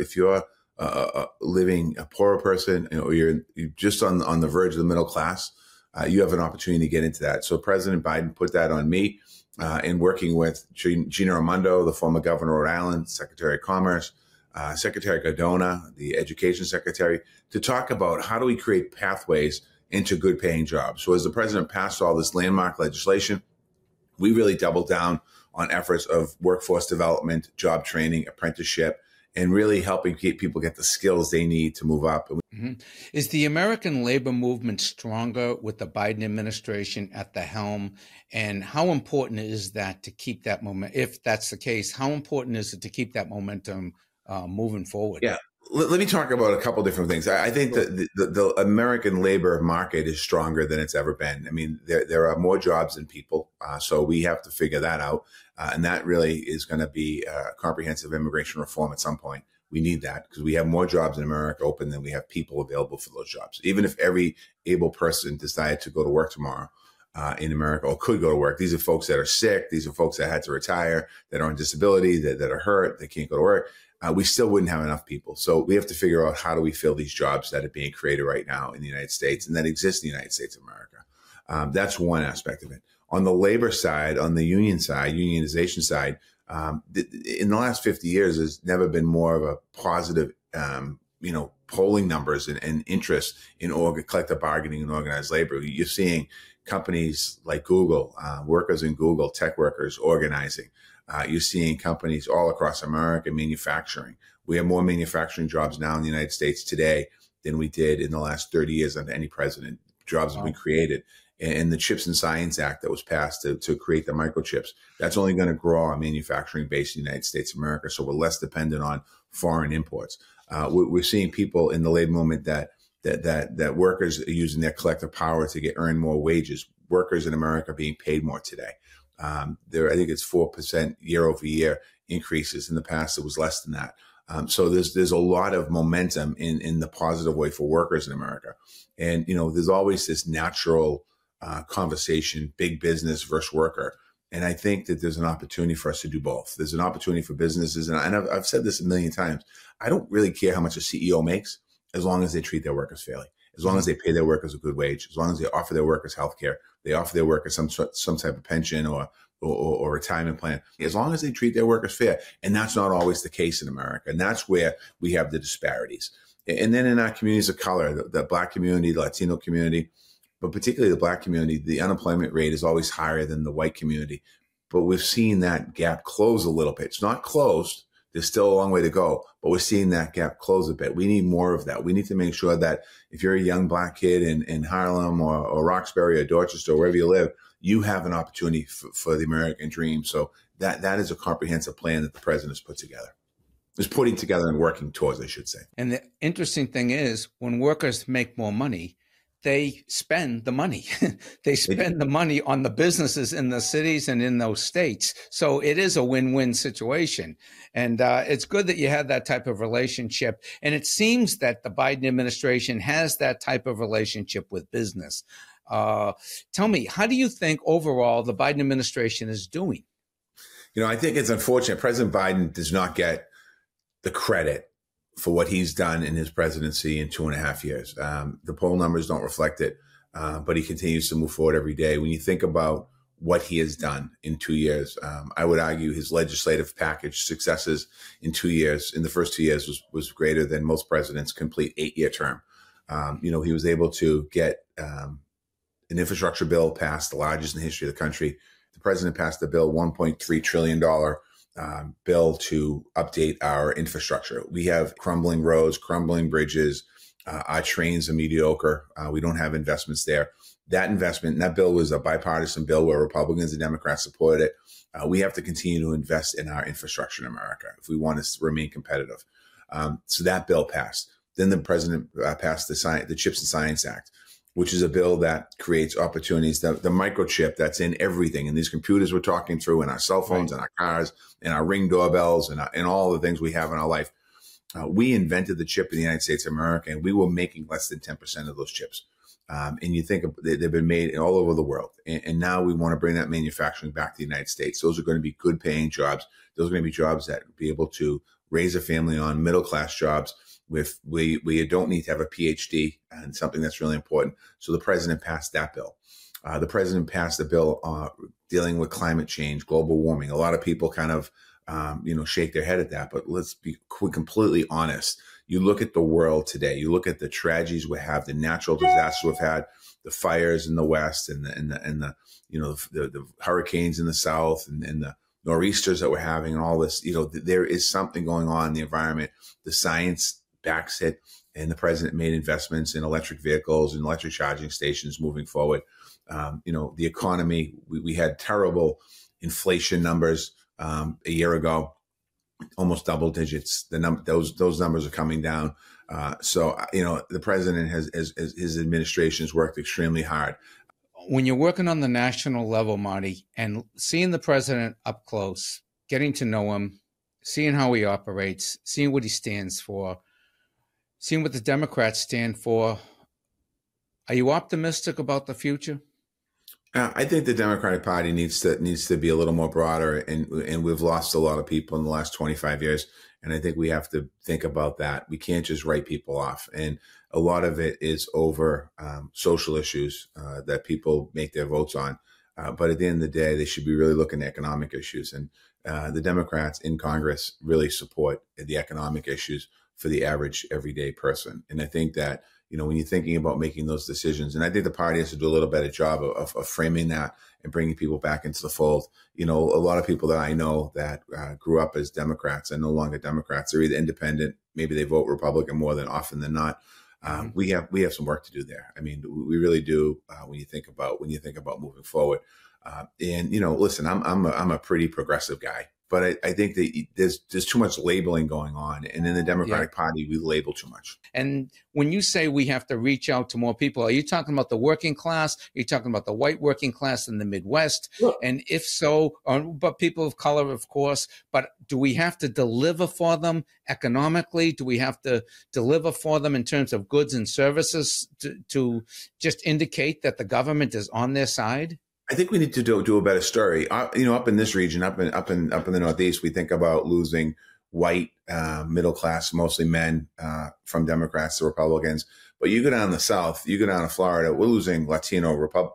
living a poorer person, or you're just on the verge of the middle class. You have an opportunity to get into that. So President Biden put that on me, in working with Gina Raimondo, the former governor of Rhode Island, Secretary of Commerce, Secretary Cardona, the Education Secretary, to talk about how do we create pathways into good paying jobs. So as the president passed all this landmark legislation, we really doubled down on efforts of workforce development, job training, apprenticeship, and really helping people get the skills they need to move up. Mm-hmm. Is the American labor movement stronger with the Biden administration at the helm? And how important is that to keep that momentum? If that's the case, how important is it to keep that momentum moving forward? Yeah. Let me talk about a couple different things. I think that the American labor market is stronger than it's ever been. I mean, there are more jobs than people, so we have to figure that out. And that really is going to be comprehensive immigration reform at some point. We need that because we have more jobs in America open than we have people available for those jobs. Even if every able person decided to go to work tomorrow, in America, or could go to work. These are folks that are sick. These are folks that had to retire, that are on disability, that are hurt, they can't go to work. We still wouldn't have enough people. So we have to figure out, how do we fill these jobs that are being created right now in the United States and that exist in the United States of America. That's one aspect of it. On the labor side, on the union side, unionization side, in the last 50 years, there's never been more of a positive, polling numbers and interest in collective bargaining and organized labor. You're seeing companies like Google, workers in Google, tech workers organizing. You're seeing companies all across America manufacturing. We have more manufacturing jobs now in the United States today than we did in the last 30 years under any president. Jobs have been created. And the CHIPS and Science Act that was passed to create the microchips, that's only going to grow our manufacturing base in the United States of America. So we're less dependent on foreign imports. We're seeing people in the labor movement that workers are using their collective power to earn more wages. Workers in America are being paid more today. I think it's 4% year over year increases. In the past, it was less than that. So there's a lot of momentum in the positive way for workers in America. And, there's always this natural conversation, big business versus worker. And I think that there's an opportunity for us to do both. There's an opportunity for businesses. And I've said this a million times. I don't really care how much a CEO makes as long as they treat their workers fairly, as long as they pay their workers a good wage, as long as they offer their workers health care, they offer their workers some type of pension or retirement plan, as long as they treat their workers fair. And that's not always the case in America. And that's where we have the disparities. And then in our communities of color, the Black community, the Latino community, but particularly the Black community, the unemployment rate is always higher than the white community. But we've seen that gap close a little bit. It's not closed. There's still a long way to go, but we're seeing that gap close a bit. We need more of that. We need to make sure that if you're a young Black kid in Harlem or Roxbury or Dorchester, or wherever you live, you have an opportunity for the American dream. So that is a comprehensive plan that the president has put together. Is putting together and working towards, I should say. And the interesting thing is, when workers make more money, they spend the money. They spend the money on the businesses in the cities and in those states. So it is a win-win situation. And it's good that you have that type of relationship. And it seems that the Biden administration has that type of relationship with business. Tell me, how do you think overall the Biden administration is doing? I think it's unfortunate. President Biden does not get the credit for what he's done in his presidency in 2.5 years. The poll numbers don't reflect it, but he continues to move forward every day. When you think about what he has done in 2 years, I would argue his legislative package successes in 2 years, in the first 2 years, was greater than most presidents' complete 8-year term. He was able to get an infrastructure bill passed, the largest in the history of the country. The president passed a bill, $1.3 trillion bill to update our infrastructure. We have crumbling roads, crumbling bridges. Our trains are mediocre. We don't have investments there. That investment, that bill was a bipartisan bill where Republicans and Democrats supported it. We have to continue to invest in our infrastructure in America if we want to remain competitive. So that bill passed. Then the president passed the CHIPS and Science Act, which is a bill that creates opportunities, the microchip that's in everything, in these computers we're talking through, in our cell phones, in our cars, in our Ring doorbells, and all the things we have in our life. We invented the chip in the United States of America, and we were making less than 10% of those chips. And you think they've been made all over the world. And now we want to bring that manufacturing back to the United States. Those are going to be good paying jobs. Those are going to be jobs that be able to raise a family on, middle-class jobs, where you don't need to have a PhD, and something that's really important. So the president passed that bill. The president passed a bill dealing with climate change, global warming. A lot of people kind of, shake their head at that. But let's be completely honest. You look at the world today. You look at the tragedies we have, the natural disasters we've had, the fires in the West, and the hurricanes in the South, and the nor'easters that we're having, and all this. There is something going on in the environment. The science backs it, and the president made investments in electric vehicles and electric charging stations moving forward. The economy, we had terrible inflation numbers a year ago, almost double digits. Those numbers are coming down. So the president his administration has worked extremely hard. When you're working on the national level, Marty, and seeing the president up close, getting to know him, seeing how he operates, seeing what he stands for, seeing what the Democrats stand for, are you optimistic about the future? I think the Democratic Party needs to be a little more broader, and we've lost a lot of people in the last 25 years. And I think we have to think about that. We can't just write people off. And a lot of it is over social issues that people make their votes on. But at the end of the day, they should be really looking at economic issues. And the Democrats in Congress really support the economic issues for the average everyday person. And I think that, when you're thinking about making those decisions, and I think the party has to do a little better job of framing that and bringing people back into the fold. A lot of people that I know that grew up as Democrats are no longer Democrats. They're either independent, maybe they vote Republican more than often than not. We have some work to do there. I mean, we really do when you think about moving forward. Listen, I'm a pretty progressive guy, but I think that there's too much labeling going on, and in the Democratic Party, we label too much. And when you say we have to reach out to more people, are you talking about the working class? Are you talking about the white working class in the Midwest? Sure. And if so, but people of color, of course, but do we have to deliver for them economically? Do we have to deliver for them in terms of goods and services to just indicate that the government is on their side? I think we need to do a better story. Up in this region, up in the Northeast, we think about losing white middle class, mostly men, from Democrats to Republicans. But you go down the South, you go down to Florida, we're losing Latino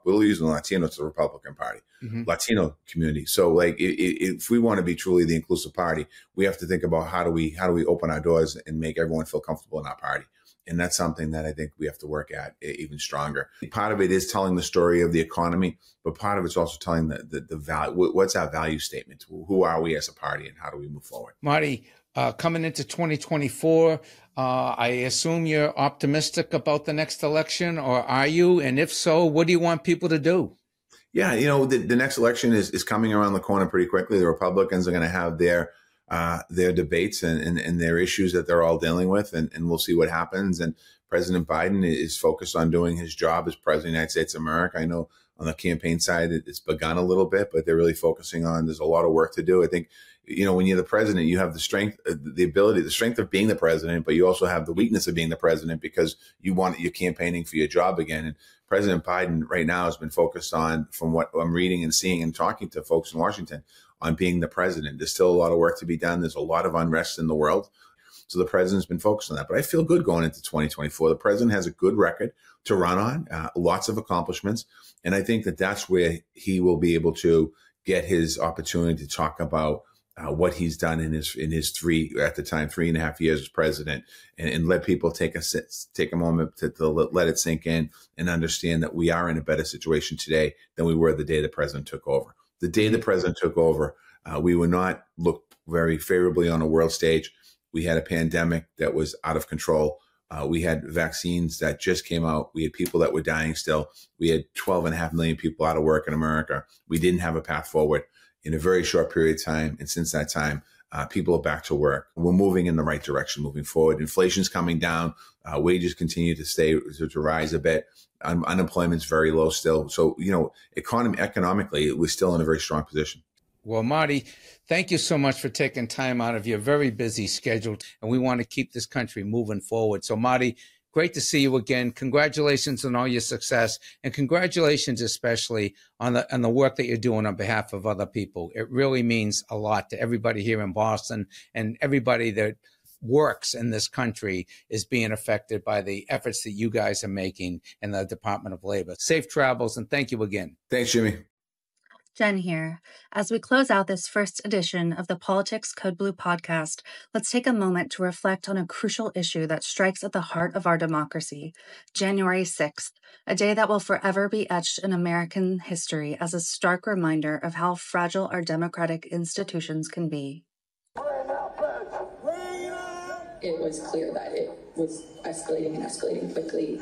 to the Republican Party, Latino community. So, like, if we want to be truly the inclusive party, we have to think about how do we open our doors and make everyone feel comfortable in our party. And that's something that I think we have to work at even stronger. Part of it is telling the story of the economy, but part of it's also telling the value. What's our value statement? Who are we as a party, and how do we move forward? Marty, coming into 2024, I assume you're optimistic about the next election, or are you? And if so, what do you want people to do? Yeah, the next election is coming around the corner pretty quickly. The Republicans are going to have their debates and their issues that they're all dealing with, and we'll see what happens. And President Biden is focused on doing his job as president of the United States of America. I know on the campaign side, it's begun a little bit, but they're really focusing on, there's a lot of work to do. I think, when you're the president, you have the strength, the strength of being the president, but you also have the weakness of being the president because you're campaigning for your job again. And President Biden right now has been focused on, from what I'm reading and seeing and talking to folks in Washington, on being the president. There's still a lot of work to be done. There's a lot of unrest in the world. So the president's been focused on that. But I feel good going into 2024. The president has a good record to run on, lots of accomplishments. And I think that that's where he will be able to get his opportunity to talk about what he's done in his 3.5 years as president, and let people take a moment to let it sink in and understand that we are in a better situation today than we were the day the president took over. The day the president took over, we were not looked very favorably on a world stage. We had a pandemic that was out of control. We had vaccines that just came out. We had people that were dying still. We had 12.5 million people out of work in America. We didn't have a path forward in a very short period of time. And since that time, people are back to work. We're moving in the right direction moving forward. Inflation's coming down. Wages continue to rise a bit. Unemployment's very low still. So, economically, we're still in a very strong position. Well, Marty, thank you so much for taking time out of your very busy schedule. And we want to keep this country moving forward. So, Marty, great to see you again. Congratulations on all your success, and congratulations especially on the work that you're doing on behalf of other people. It really means a lot to everybody here in Boston, and everybody that works in this country is being affected by the efforts that you guys are making in the Department of Labor. Safe travels, and thank you again. Thanks, Jimmy. Jen here. As we close out this first edition of the Politics Code Blue podcast, let's take a moment to reflect on a crucial issue that strikes at the heart of our democracy, January 6th, a day that will forever be etched in American history as a stark reminder of how fragile our democratic institutions can be. It was clear that it was escalating quickly.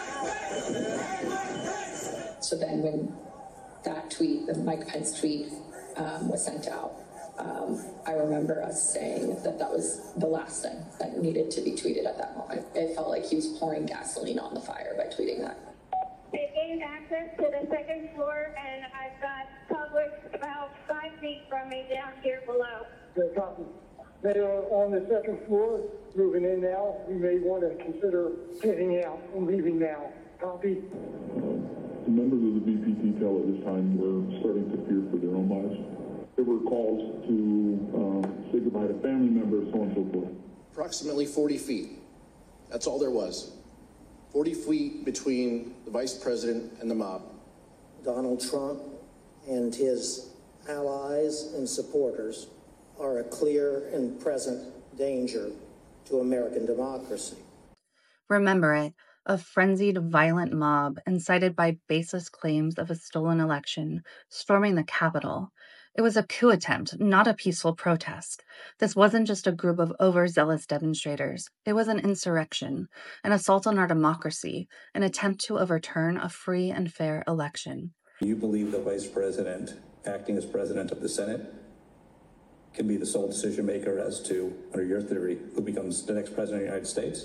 So then when that tweet, the Mike Pence tweet, was sent out, I remember us saying that was the last thing that needed to be tweeted at that moment. It felt like he was pouring gasoline on the fire by tweeting that. They gained access to the second floor, and I've got Publix about 5 feet from me down here below. They are on the second floor, moving in now. You may want to consider getting out and leaving now. Copy. The members of the VP detail at this time were starting to fear for their own lives. There were calls to say goodbye to family members, so on and so forth. Approximately 40 feet. That's all there was. 40 feet between the vice president and the mob. Donald Trump and his allies and supporters are a clear and present danger to American democracy. Remember it, a frenzied, violent mob incited by baseless claims of a stolen election, storming the Capitol. It was a coup attempt, not a peaceful protest. This wasn't just a group of overzealous demonstrators. It was an insurrection, an assault on our democracy, an attempt to overturn a free and fair election. Do you believe the vice president, acting as president of the Senate, can be the sole decision maker as to, under your theory, who becomes the next president of the United States?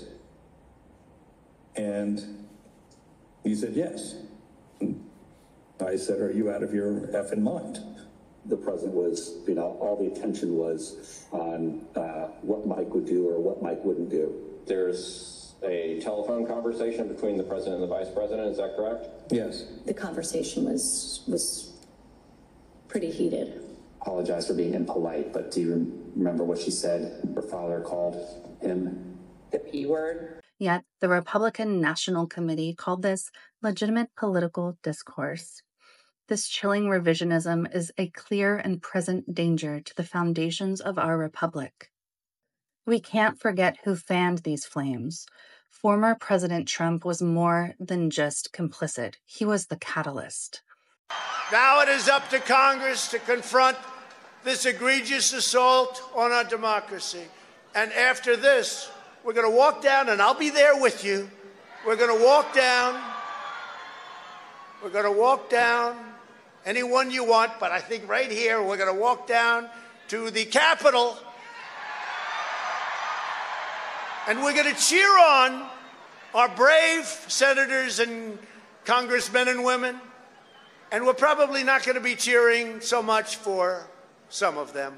And you said yes. I said, are you out of your effing mind? The president was, all the attention was on what Mike would do or what Mike wouldn't do. There's a telephone conversation between the president and the vice president, is that correct? Yes. The conversation was pretty heated. Apologize for being impolite, but do you remember what she said? Her father called him the P word. Yet, the Republican National Committee called this legitimate political discourse. This chilling revisionism is a clear and present danger to the foundations of our republic. We can't forget who fanned these flames. Former President Trump was more than just complicit. He was the catalyst. Now it is up to Congress to confront this egregious assault on our democracy. And after this, we're going to walk down, and I'll be there with you. We're going to walk down. We're going to walk down anyone you want, but I think right here we're going to walk down to the Capitol, and we're going to cheer on our brave senators and congressmen and women, and we're probably not going to be cheering so much for some of them,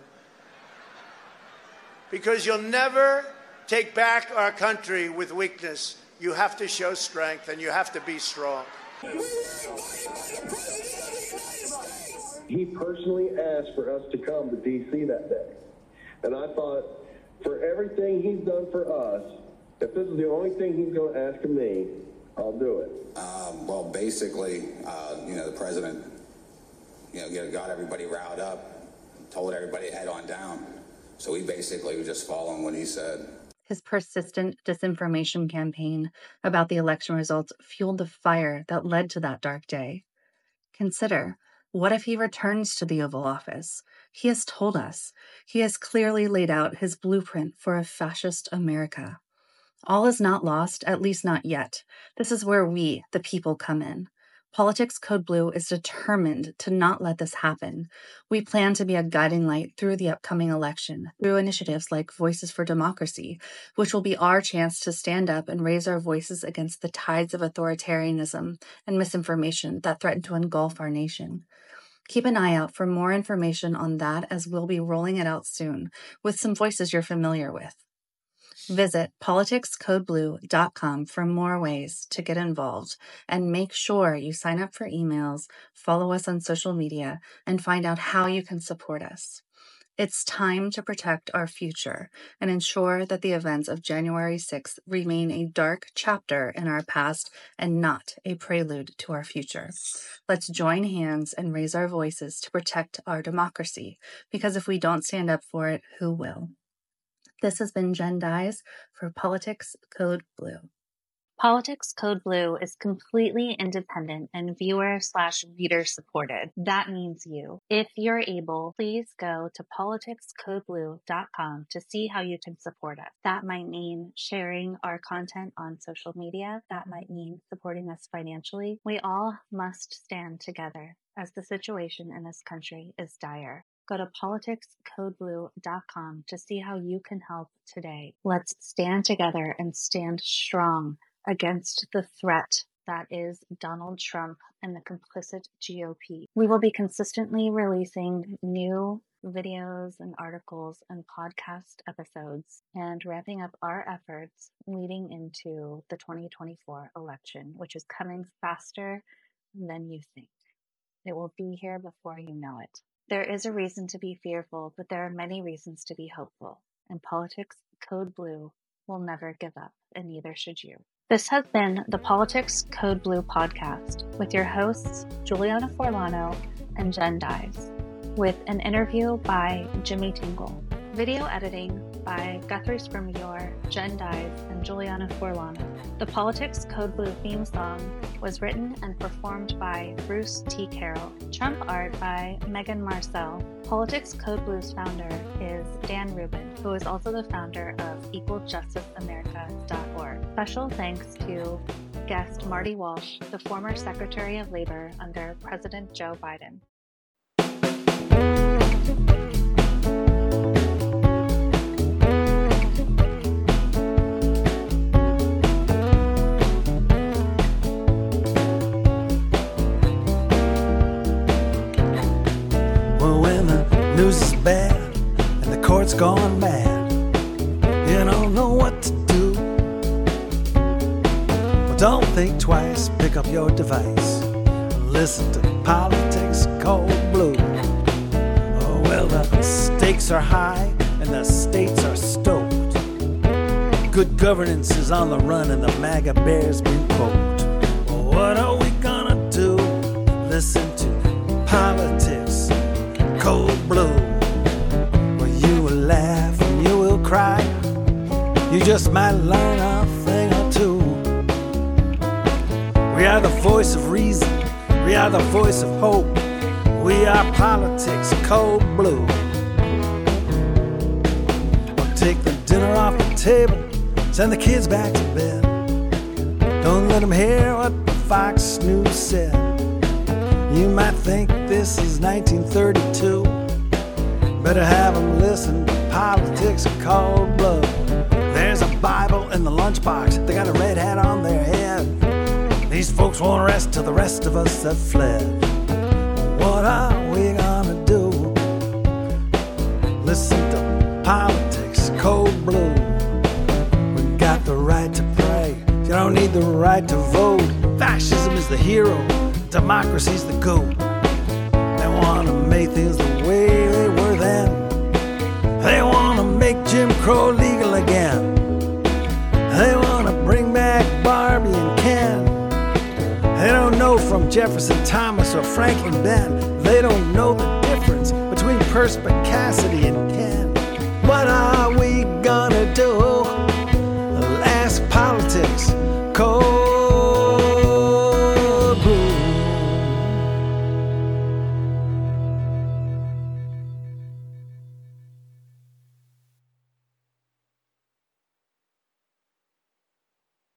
because you'll never take back our country with weakness. You have to show strength, and you have to be strong. He personally asked for us to come to D.C. that day. And I thought, for everything he's done for us, if this is the only thing he's going to ask of me, I'll do it. Well, basically, the president, got everybody riled up, told everybody to head on down. So we basically were just following what he said. His persistent disinformation campaign about the election results fueled the fire that led to that dark day. Consider, what if he returns to the Oval Office? He has told us. He has clearly laid out his blueprint for a fascist America. All is not lost, at least not yet. This is where we, the people, come in. Politics Code Blue is determined to not let this happen. We plan to be a guiding light through the upcoming election, through initiatives like Voices for Democracy, which will be our chance to stand up and raise our voices against the tides of authoritarianism and misinformation that threaten to engulf our nation. Keep an eye out for more information on that, as we'll be rolling it out soon, with some voices you're familiar with. Visit politicscodeblue.com for more ways to get involved, and make sure you sign up for emails, follow us on social media, and find out how you can support us. It's time to protect our future and ensure that the events of January 6th remain a dark chapter in our past and not a prelude to our future. Let's join hands and raise our voices to protect our democracy, because if we don't stand up for it, who will? This has been Jen Dyes for Politics Code Blue. Politics Code Blue is completely independent and viewer/reader supported. That means you. If you're able, please go to politicscodeblue.com to see how you can support us. That might mean sharing our content on social media. That might mean supporting us financially. We all must stand together, as the situation in this country is dire. Go to politicscodeblue.com to see how you can help today. Let's stand together and stand strong against the threat that is Donald Trump and the complicit GOP. We will be consistently releasing new videos and articles and podcast episodes and ramping up our efforts leading into the 2024 election, which is coming faster than you think. It will be here before you know it. There is a reason to be fearful, but there are many reasons to be hopeful. In politics, Code Blue will never give up, and neither should you. This has been the Politics Code Blue podcast with your hosts, Juliana Forlano and Jen Dyes, with an interview by Jimmy Tingle. Video editing by Guthrie Scrimgeour, Jen Dyes, and Juliana Forlano. The Politics Code Blue theme song was written and performed by Bruce T. Carroll. Trump art by Megan Marcel. Politics Code Blue's founder is Dan Rubin, who is also the founder of EqualJusticeAmerica.org. Special thanks to guest Marty Walsh, the former Secretary of Labor under President Joe Biden. News is bad and the court's gone mad. You don't know what to do. Well, don't think twice, pick up your device. Listen to Politics Code Blue. Oh, well, the stakes are high and the states are stoked. Good governance is on the run and the MAGA bear's been poked. Well, what are we gonna do? Listen to Politics Code Blue. Well, you will laugh and you will cry. You just might learn a thing or two. We are the voice of reason. We are the voice of hope. We are Politics Code Blue. Well, take the dinner off the table. Send the kids back to bed. Don't let them hear what Fox News said. You might think this is 1932. Better have them listen to Politics Code Blue. There's a Bible in the lunchbox. They got a red hat on their head. These folks won't rest till the rest of us have fled. What are we gonna do? Listen to Politics Code Blue. We got the right to pray. You don't need the right to vote. Fascism is the hero. Democracy's the goat. They want to make things the way they were then. They want to make Jim Crow legal again. They want to bring back Barbie and Ken. They don't know from Jefferson Thomas or Franklin Ben. They don't know the difference between perspicacity and